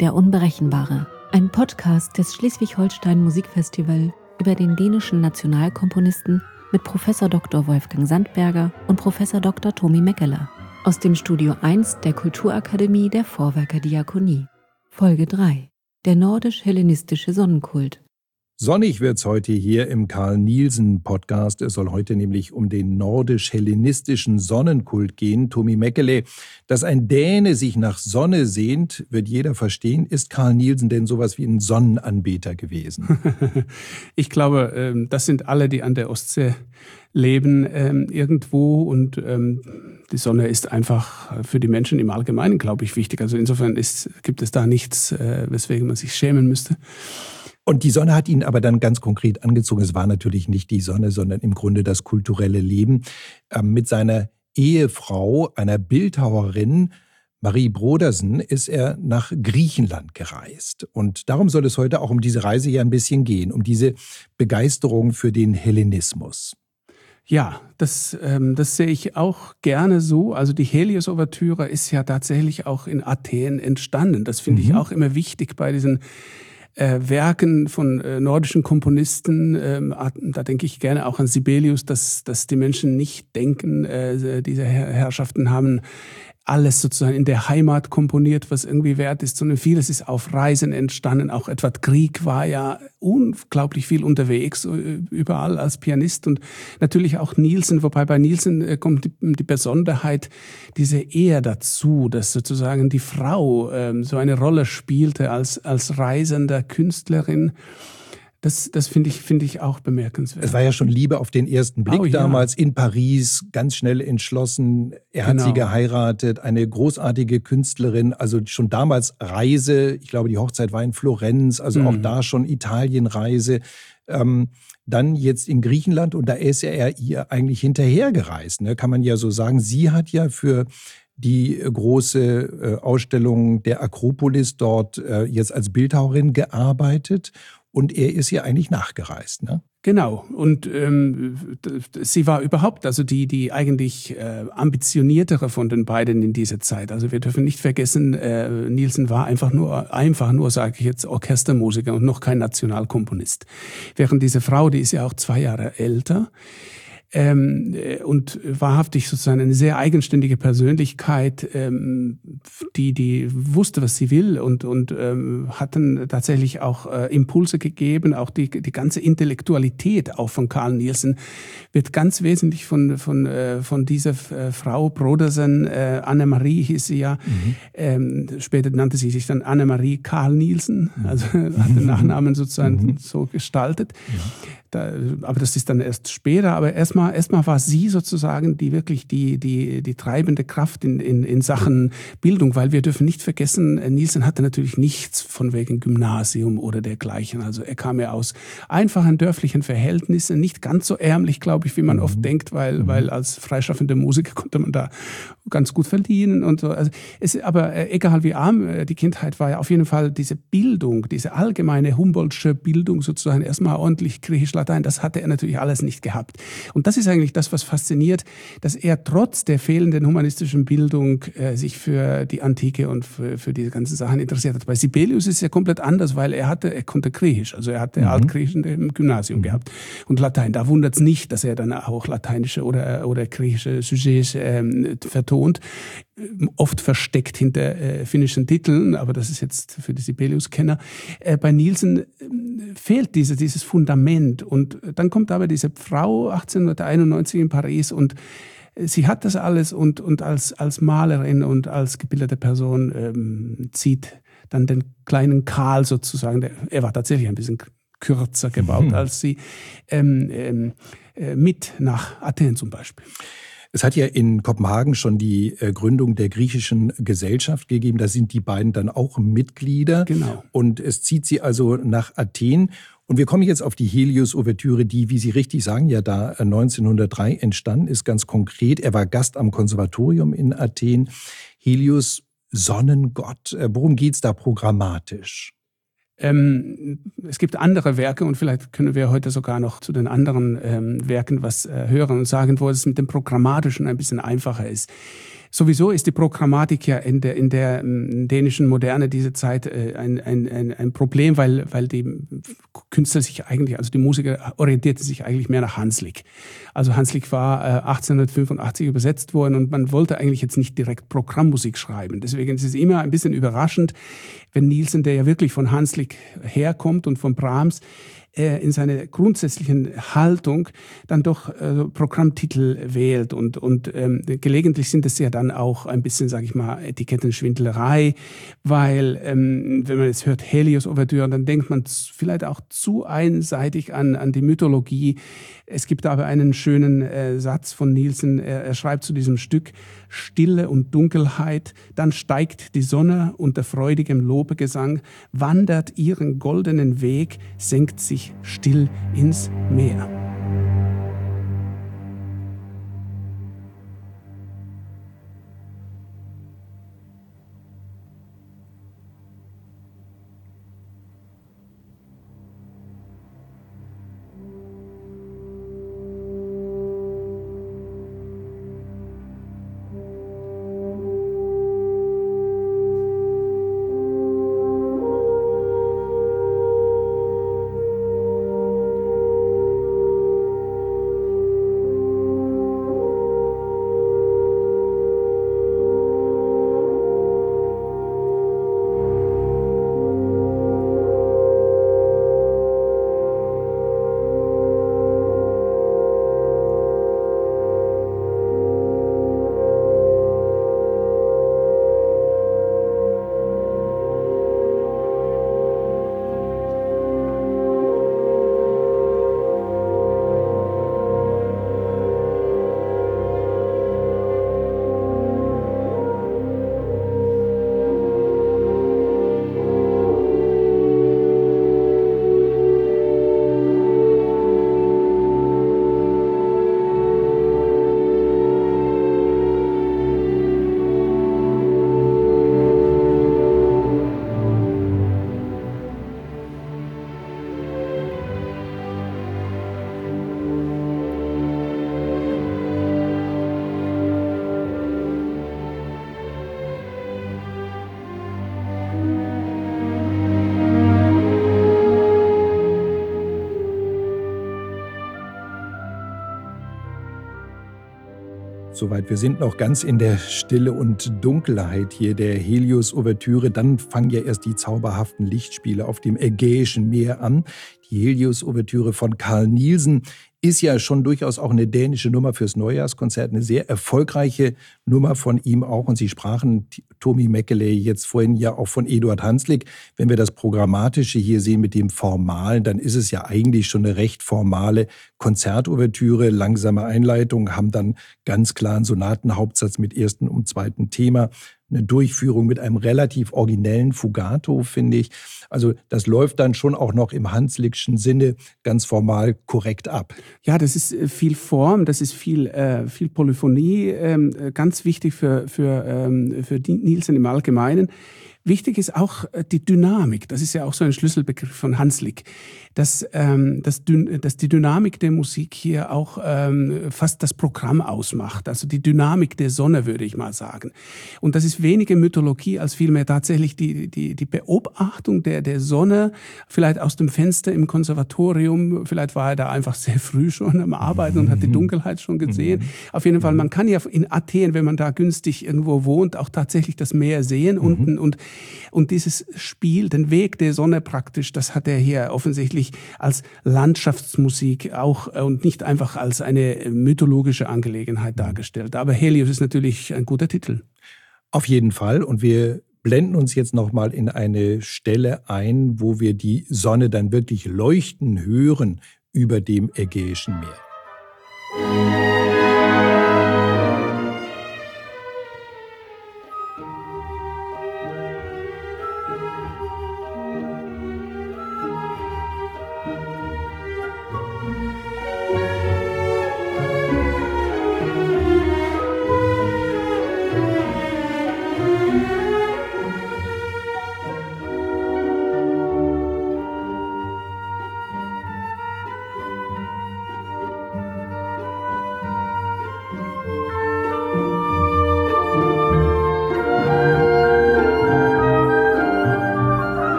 Der Unberechenbare, ein Podcast des Schleswig-Holstein Musikfestival über den dänischen Nationalkomponisten mit Prof. Dr. Wolfgang Sandberger und Prof. Dr. Tomi Mäkelä aus dem Studio 1 der Kulturakademie der Vorwerker Diakonie. Folge 3: Der nordisch-hellenistische Sonnenkult. Sonnig wird's heute hier im Carl-Nielsen-Podcast. Es soll heute nämlich um den nordisch-hellenistischen Sonnenkult gehen. Tomi Mäkelä, dass ein Däne sich nach Sonne sehnt, wird jeder verstehen. Ist Carl Nielsen denn sowas wie ein Sonnenanbeter gewesen? Ich glaube, das sind alle, die an der Ostsee leben irgendwo, und die Sonne ist einfach für die Menschen im Allgemeinen, glaube ich, wichtig. Also insofern gibt es da nichts, weswegen man sich schämen müsste. Und die Sonne hat ihn aber dann ganz konkret angezogen. Es war natürlich nicht die Sonne, sondern im Grunde das kulturelle Leben. Mit seiner Ehefrau, einer Bildhauerin, Marie Brodersen, ist er nach Griechenland gereist. Und darum soll es heute auch um diese Reise ja ein bisschen gehen, um diese Begeisterung für den Hellenismus. Ja, das sehe ich auch gerne so. Also die Helios-Ouvertüre ist ja tatsächlich auch in Athen entstanden. Das finde ich auch immer wichtig bei diesen Werken von nordischen Komponisten. Da denke ich gerne auch an Sibelius, dass die Menschen nicht denken, diese Herrschaften haben alles sozusagen in der Heimat komponiert, was irgendwie wert ist, sondern vieles ist auf Reisen entstanden. Auch Edvard Grieg war ja unglaublich viel unterwegs, überall als Pianist, und natürlich auch Nielsen, wobei bei Nielsen kommt die Besonderheit, diese Ehe dazu, dass sozusagen die Frau so eine Rolle spielte als reisender Künstlerin. Das finde ich auch bemerkenswert. Es war ja schon Liebe auf den ersten Blick damals in Paris, ganz schnell entschlossen. Er hat sie geheiratet, eine großartige Künstlerin, also schon damals Reise. Ich glaube, die Hochzeit war in Florenz, also auch da schon Italienreise. Dann jetzt in Griechenland, und da ist er ihr eigentlich hinterhergereist, ne? Kann man ja so sagen. Sie hat ja für die große Ausstellung der Akropolis dort jetzt als Bildhauerin gearbeitet. Und er ist ihr eigentlich nachgereist, ne? Genau. Und sie war überhaupt also die eigentlich ambitioniertere von den beiden in dieser Zeit. Also wir dürfen nicht vergessen, Nielsen war einfach nur, sage ich jetzt, Orchestermusiker und noch kein Nationalkomponist. Während diese Frau, die ist ja auch 2 Jahre älter, und wahrhaftig sozusagen eine sehr eigenständige Persönlichkeit, die wusste, was sie will, und hat dann tatsächlich auch Impulse gegeben. Auch die ganze Intellektualität auch von Carl Nielsen wird ganz wesentlich von dieser Frau Brodersen, Annemarie hieß sie ja, später nannte sie sich dann Annemarie Carl Nielsen, also hat den Nachnamen sozusagen so gestaltet. Aber das ist dann erst später. Aber erstmal war sie sozusagen die treibende Kraft in Sachen Bildung, weil wir dürfen nicht vergessen, Nielsen hatte natürlich nichts von wegen Gymnasium oder dergleichen. Also er kam ja aus einfachen dörflichen Verhältnissen, nicht ganz so ärmlich, glaube ich, wie man oft denkt, weil als freischaffender Musiker konnte man da ganz gut verdienen und so. Also aber egal wie arm die Kindheit war, ja auf jeden Fall diese Bildung, diese allgemeine Humboldtsche Bildung sozusagen, erstmal ordentlich Griechisch, Latein, das hatte er natürlich alles nicht gehabt. Und das ist eigentlich das, was fasziniert, dass er trotz der fehlenden humanistischen Bildung sich für die Antike und für diese ganzen Sachen interessiert hat. Bei Sibelius ist es ja komplett anders, weil er konnte Griechisch, also er hatte Altgriechisch im Gymnasium gehabt und Latein. Da wundert es nicht, dass er dann auch lateinische oder griechische Sujets vertont. Oft versteckt hinter finnischen Titeln, aber das ist jetzt für die Sibelius-Kenner. Bei Nielsen fehlt dieses Fundament, und dann kommt aber diese Frau 1891 in Paris, und sie hat das alles, und als Malerin und als gebildete Person zieht dann den kleinen Karl sozusagen, er war tatsächlich ein bisschen kürzer gebaut als sie, mit nach Athen zum Beispiel. Es hat ja in Kopenhagen schon die Gründung der griechischen Gesellschaft gegeben. Da sind die beiden dann auch Mitglieder. Genau. Und es zieht sie also nach Athen. Und wir kommen jetzt auf die Helios-Ouvertüre, die, wie Sie richtig sagen, ja da 1903 entstanden ist, ganz konkret. Er war Gast am Konservatorium in Athen. Helios, Sonnengott. Worum geht's da programmatisch? Es gibt andere Werke, und vielleicht können wir heute sogar noch zu den anderen Werken was hören und sagen, wo es mit dem Programmatischen ein bisschen einfacher ist. Sowieso ist die Programmatik ja in der dänischen Moderne diese Zeit ein Problem, weil die Künstler sich eigentlich, also die Musiker orientierten sich eigentlich mehr nach Hanslick. Also Hanslick war 1885 übersetzt worden und man wollte eigentlich jetzt nicht direkt Programmmusik schreiben. Deswegen ist es immer ein bisschen überraschend, wenn Nielsen, der ja wirklich von Hanslick herkommt und von Brahms, in seiner grundsätzlichen Haltung dann doch Programmtitel wählt und gelegentlich sind es ja dann auch ein bisschen, sage ich mal, Etikettenschwindlerei, weil wenn man jetzt hört Helios-Ouvertüre, dann denkt man vielleicht auch zu einseitig an die Mythologie. Es gibt aber einen schönen Satz von Nielsen, er schreibt zu diesem Stück: Stille und Dunkelheit, dann steigt die Sonne unter freudigem Lobegesang, wandert ihren goldenen Weg, senkt sich still ins Meer. Soweit. Wir sind noch ganz in der Stille und Dunkelheit hier der Helios-Ouvertüre. Dann fangen ja erst die zauberhaften Lichtspiele auf dem Ägäischen Meer an. Die Helios-Ouvertüre von Carl Nielsen ist ja schon durchaus auch eine dänische Nummer fürs Neujahrskonzert, eine sehr erfolgreiche Nummer von ihm auch. Und Sie sprachen, Tomi Mäkelä, jetzt vorhin ja auch von Eduard Hanslick. Wenn wir das Programmatische hier sehen mit dem Formalen, dann ist es ja eigentlich schon eine recht formale Konzertouvertüre. Langsame Einleitung, haben dann ganz klaren Sonatenhauptsatz mit ersten und zweiten Thema. Eine Durchführung mit einem relativ originellen Fugato, finde ich. Also das läuft dann schon auch noch im Hanslickschen Sinne ganz formal korrekt ab. Ja, das ist viel Form, das ist viel Polyphonie, ganz wichtig für Nielsen im Allgemeinen. Wichtig ist auch die Dynamik. Das ist ja auch so ein Schlüsselbegriff von Hanslick, dass die Dynamik der Musik hier auch fast das Programm ausmacht. Also die Dynamik der Sonne, würde ich mal sagen. Und das ist weniger Mythologie als vielmehr tatsächlich die Beobachtung der Sonne, vielleicht aus dem Fenster im Konservatorium. Vielleicht war er da einfach sehr früh schon am Arbeiten und hat die Dunkelheit schon gesehen. Auf jeden Fall, man kann ja in Athen, wenn man da günstig irgendwo wohnt, auch tatsächlich das Meer sehen unten und dieses Spiel, den Weg der Sonne praktisch, das hat er hier offensichtlich als Landschaftsmusik auch und nicht einfach als eine mythologische Angelegenheit dargestellt. Aber Helios ist natürlich ein guter Titel. Auf jeden Fall. Und wir blenden uns jetzt nochmal in eine Stelle ein, wo wir die Sonne dann wirklich leuchten hören über dem Ägäischen Meer.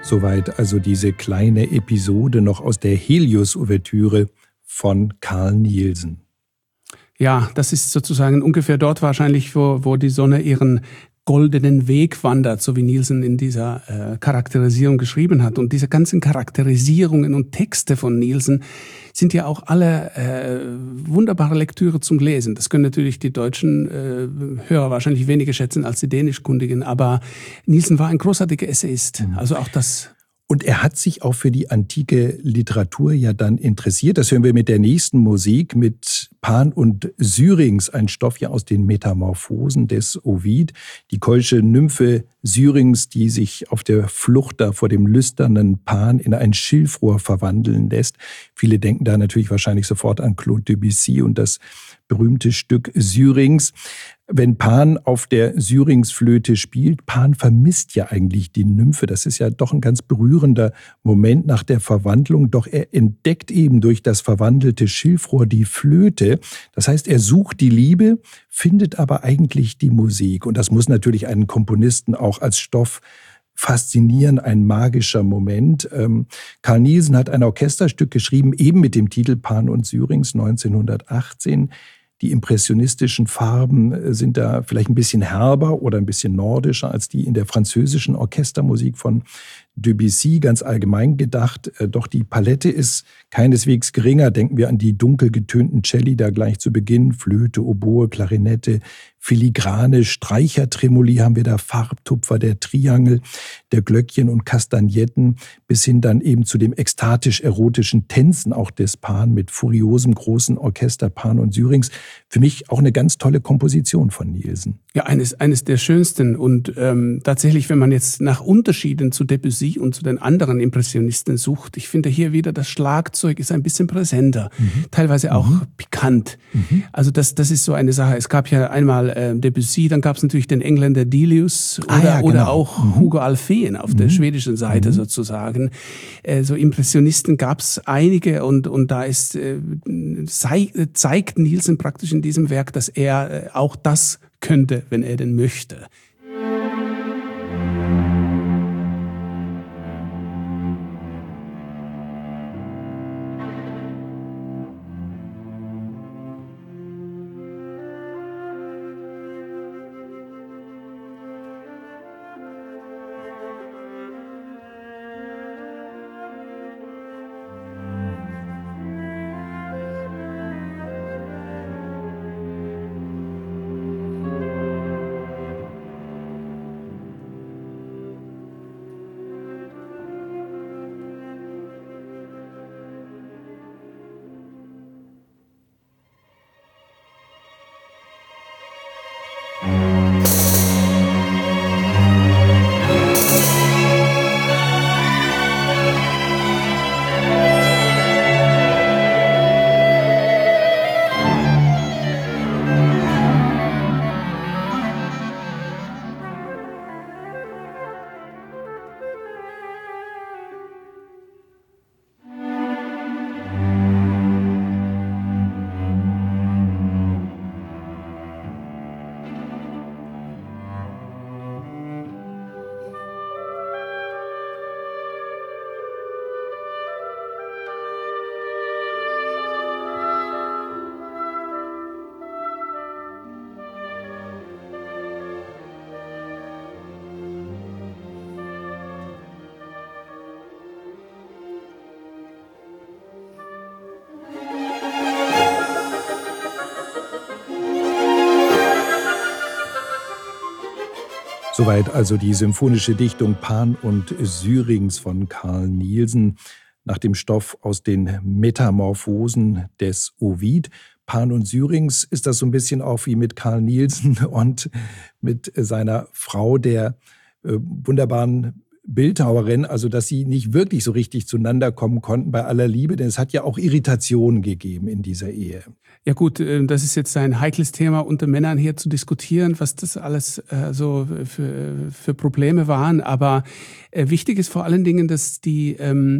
Soweit also diese kleine Episode noch aus der Helios-Ouvertüre von Carl Nielsen. Ja, das ist sozusagen ungefähr dort wahrscheinlich, wo die Sonne ihren goldenen Weg wandert, so wie Nielsen in dieser Charakterisierung geschrieben hat. Und diese ganzen Charakterisierungen und Texte von Nielsen sind ja auch alle wunderbare Lektüre zum Lesen. Das können natürlich die deutschen Hörer wahrscheinlich weniger schätzen als die dänischkundigen, aber Nielsen war ein großartiger Essayist. Also auch das. Und er hat sich auch für die antike Literatur ja dann interessiert. Das hören wir mit der nächsten Musik, mit Pan und Syrinx, ein Stoff ja aus den Metamorphosen des Ovid. Die keusche Nymphe Syrinx, die sich auf der Flucht da vor dem lüsternen Pan in ein Schilfrohr verwandeln lässt. Viele denken da natürlich wahrscheinlich sofort an Claude Debussy und das berühmte Stück Syrinx. Wenn Pan auf der Syrinx-Flöte spielt, Pan vermisst ja eigentlich die Nymphe. Das ist ja doch ein ganz berührender Moment nach der Verwandlung. Doch er entdeckt eben durch das verwandelte Schilfrohr die Flöte. Das heißt, er sucht die Liebe, findet aber eigentlich die Musik. Und das muss natürlich einen Komponisten auch als Stoff faszinieren, ein magischer Moment. Carl Nielsen hat ein Orchesterstück geschrieben, eben mit dem Titel Pan und Syrinx 1918. Die impressionistischen Farben sind da vielleicht ein bisschen herber oder ein bisschen nordischer als die in der französischen Orchestermusik von Debussy, ganz allgemein gedacht. Doch die Palette ist keineswegs geringer. Denken wir an die dunkel getönten Celli da gleich zu Beginn. Flöte, Oboe, Klarinette, filigrane Streichertremoli haben wir da, Farbtupfer, der Triangel, der Glöckchen und Kastagnetten, bis hin dann eben zu dem ekstatisch-erotischen Tänzen auch des Pan mit furiosem großen Orchester Pan und Syrinx. Für mich auch eine ganz tolle Komposition von Nielsen. Ja, eines der schönsten. Und tatsächlich, wenn man jetzt nach Unterschieden zu Debussy und zu den anderen Impressionisten sucht, ich finde hier wieder, das Schlagzeug ist ein bisschen präsenter, teilweise auch pikant. Also das ist so eine Sache. Es gab ja einmal Debussy, dann gab es natürlich den Engländer Delius oder auch Hugo Alfvén auf der schwedischen Seite sozusagen. So Impressionisten gab es einige und da zeigt Nielsen praktisch in diesem Werk, dass er auch das könnte, wenn er denn möchte. Soweit also die symphonische Dichtung Pan und Syrinx von Carl Nielsen nach dem Stoff aus den Metamorphosen des Ovid. Pan und Syrinx, ist das so ein bisschen auch wie mit Carl Nielsen und mit seiner Frau, der wunderbaren Bildhauerin, also dass sie nicht wirklich so richtig zueinander kommen konnten bei aller Liebe, denn es hat ja auch Irritationen gegeben in dieser Ehe. Ja gut, das ist jetzt ein heikles Thema unter Männern hier zu diskutieren, was das alles so für Probleme waren. Aber wichtig ist vor allen Dingen, dass die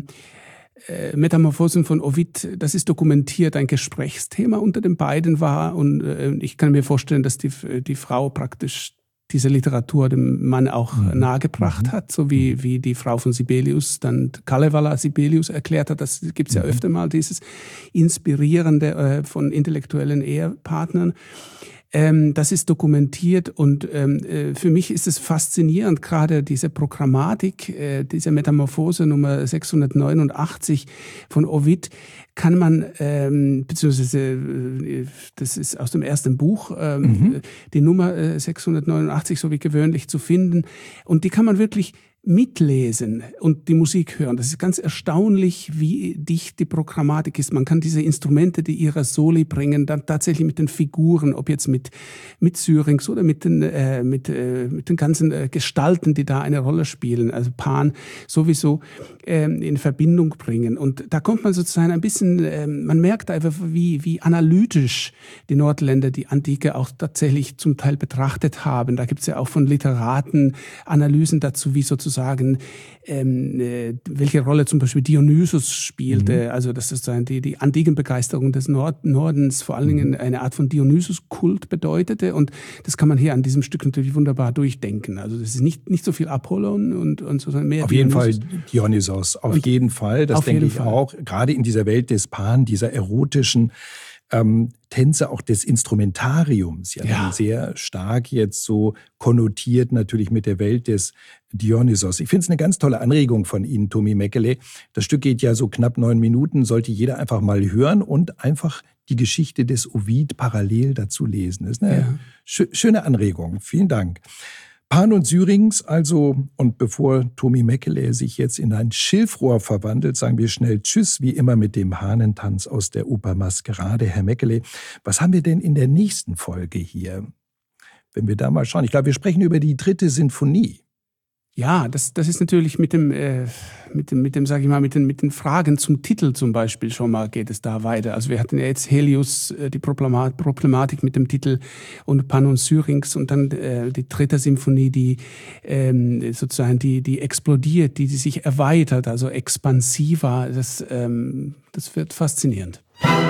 Metamorphosen von Ovid, das ist dokumentiert, ein Gesprächsthema unter den beiden war. Und ich kann mir vorstellen, dass die Frau praktisch diese Literatur dem Mann auch nahegebracht hat, so wie die Frau von Sibelius dann Kalevala Sibelius erklärt hat. Das gibt es ja öfter mal, dieses Inspirierende von intellektuellen Ehepartnern. Das ist dokumentiert und für mich ist es faszinierend, gerade diese Programmatik, diese Metamorphose Nummer 689 von Ovid kann man, beziehungsweise das ist aus dem ersten Buch, die Nummer 689 so wie gewöhnlich zu finden und die kann man wirklich mitlesen und die Musik hören. Das ist ganz erstaunlich, wie dicht die Programmatik ist. Man kann diese Instrumente, die ihre Soli bringen, dann tatsächlich mit den Figuren, ob jetzt mit Syrinx oder mit den ganzen Gestalten, die da eine Rolle spielen, also Pan sowieso in Verbindung bringen. Und da kommt man sozusagen ein bisschen, man merkt einfach, wie analytisch die Nordländer die Antike auch tatsächlich zum Teil betrachtet haben. Da gibt es ja auch von Literaten Analysen dazu, wie sozusagen welche Rolle zum Beispiel Dionysus spielte, also das ist die Antikenbegeisterung des Nordens vor allen Dingen eine Art von Dionysus-Kult bedeutete und das kann man hier an diesem Stück natürlich wunderbar durchdenken. Also das ist nicht so viel Apollon und so, sondern mehr auf Dionysus. Jeden Fall Dionysos, auf jeden Fall, das denke ich auch, gerade in dieser Welt des Pan, dieser erotischen Tänze auch des Instrumentariums, ja. Sehr stark jetzt so konnotiert natürlich mit der Welt des Dionysos. Ich finde es eine ganz tolle Anregung von Ihnen, Tomi Mäkelä. Das Stück geht ja so knapp 9 Minuten, sollte jeder einfach mal hören und einfach die Geschichte des Ovid parallel dazu lesen. Das ist eine schöne Anregung. Vielen Dank. Pan und Syrinx also, und bevor Tomi Mäkelä sich jetzt in ein Schilfrohr verwandelt, sagen wir schnell Tschüss, wie immer mit dem Hahnentanz aus der Oper Maskerade. Herr Mäkelä, was haben wir denn in der nächsten Folge hier? Wenn wir da mal schauen. Ich glaube, wir sprechen über die 3. Sinfonie. Ja, das ist natürlich mit den Fragen zum Titel zum Beispiel schon mal geht es da weiter. Also wir hatten ja jetzt Helios, die Problematik mit dem Titel und Pan und Syrinx und dann die 3. Symphonie, die sozusagen die explodiert, die sich erweitert, also expansiver. Das wird faszinierend.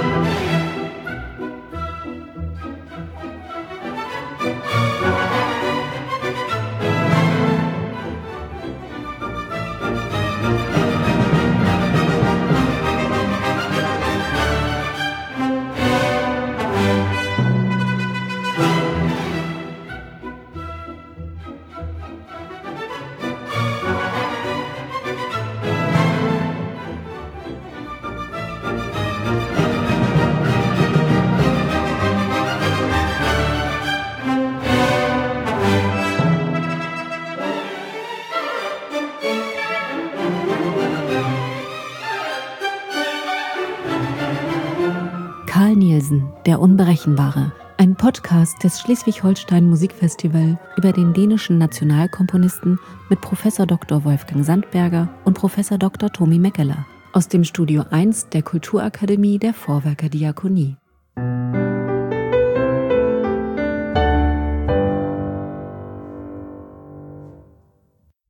Carl Nielsen, der Unberechenbare. Ein Podcast des Schleswig-Holstein Musikfestival über den dänischen Nationalkomponisten mit Professor Dr. Wolfgang Sandberger und Professor Dr. Tomi Mäkelä aus dem Studio 1 der Kulturakademie der Vorwerker Diakonie.